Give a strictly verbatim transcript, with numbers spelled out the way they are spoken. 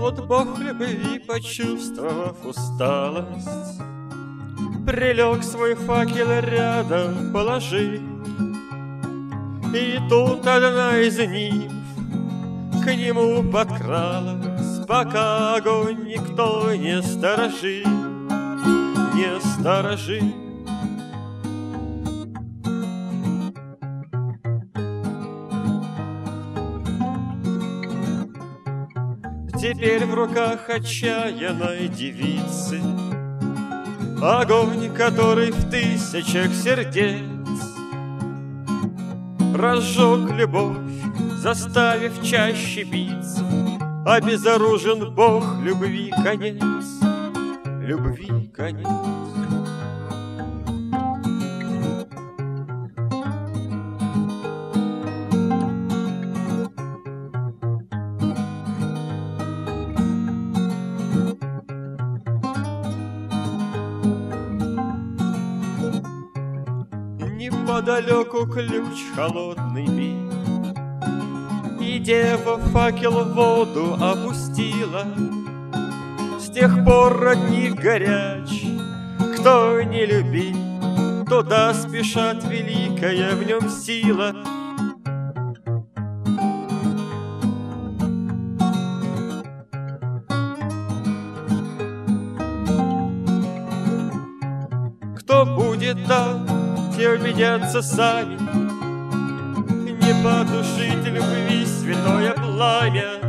вот Бог любви, почувствовав усталость, прилег свой факел рядом положи. И тут одна из нимф к нему подкралась, пока огонь никто не сторожит, не сторожит. Теперь в руках отчаянной девицы огонь, который в тысячах сердец разжег любовь, заставив чаще биться. Обезоружен Бог, любви конец, любви конец. Неподалеку ключ холодный бил, и дева факел в воду опустила. С тех пор родник горяч, кто не любит, туда спешат, великая в нем сила. Кто будет там, те убедятся сами, не потушить любви святое пламя.